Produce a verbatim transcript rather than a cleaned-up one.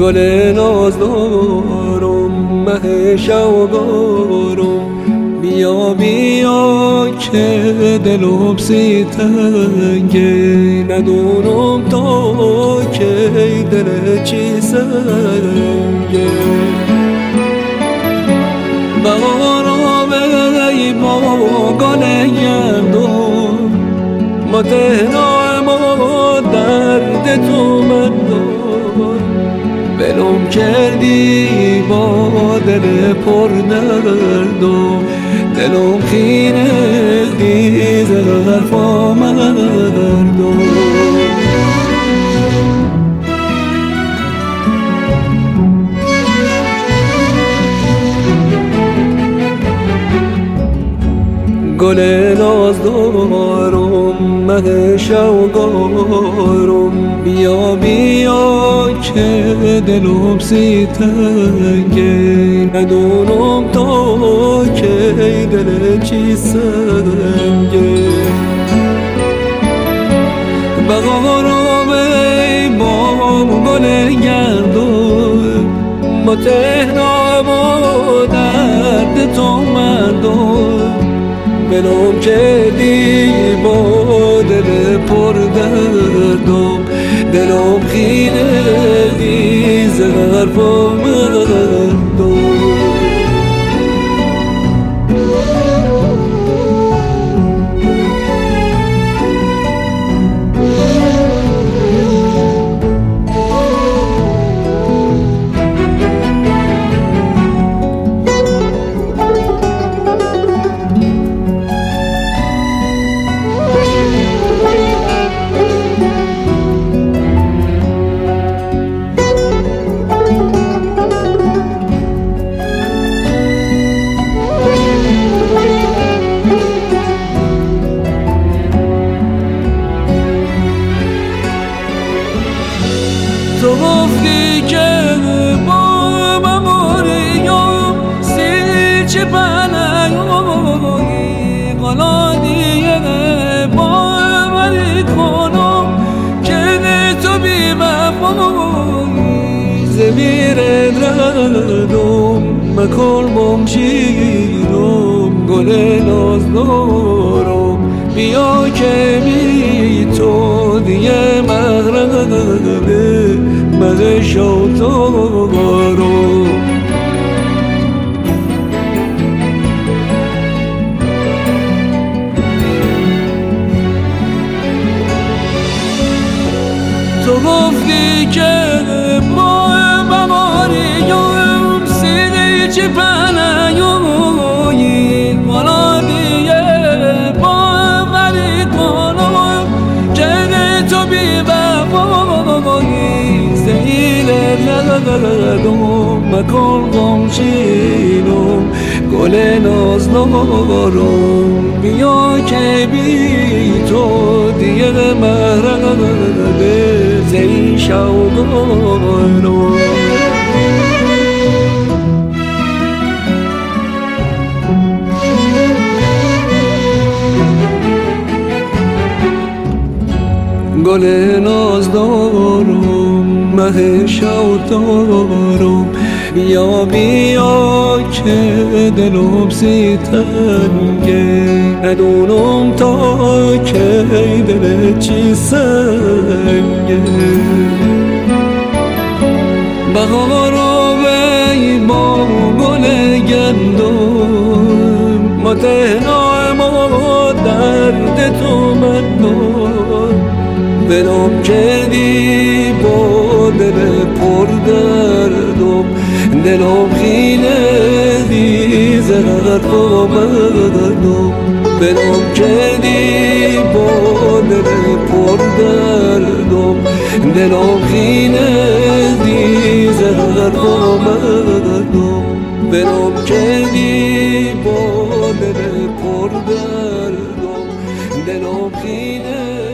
گل نازدارم مه شوگارم، بیا بیا که دلم سی تنگه، ندونم تا که دل چی سنگه. بهارم ای با گل گندم، ما تهنا ما درد تو من دار، بلوم کردی با دل پر دردم، دلم خیره دیز حرفا مردم. گل نازدارم مه شوگارم، بیا بیا که دلم سی تنگه، ندونم تا که دل چی سنگه. بهارم ای بام گل گندم، با تهنا با درد تو مردم، بلوم کردی با دل پر دردم، دلم خیره دیز حرفا مردم. تو گفتی که با مموریم سی چه پنهایی، حالا دیگه باوری کنم که تو بی وفایی. زمیر دردم مکن بمشیرم، گل نازدارم بیا که بی تو دیگه مغربه مغ شوتارم. تو گفتی که با بماریم سیدی چی پنهایی، حالا دیگه باوری کنم که تو بی وفایی. زیل ندردم مکن غمشینم، گل نازدارم بیا که بی تو دیگه مهربه زی شوگارم. گل نازدارم مه شوگارم، بیا بیا که دلم سی تنگه، ندونم تا که دل چی سنگه. بهارم ای با گل گندم، ما تهنا ما درد تو من دار، بلوم کردی با دل پر دردم، دلم خیله دیز حرفا مردم. بلوم کردی با دل پر دردم، دلم خیله دیز حرفا مردم. بلوم کردی با دل پر دردم، دلم خیله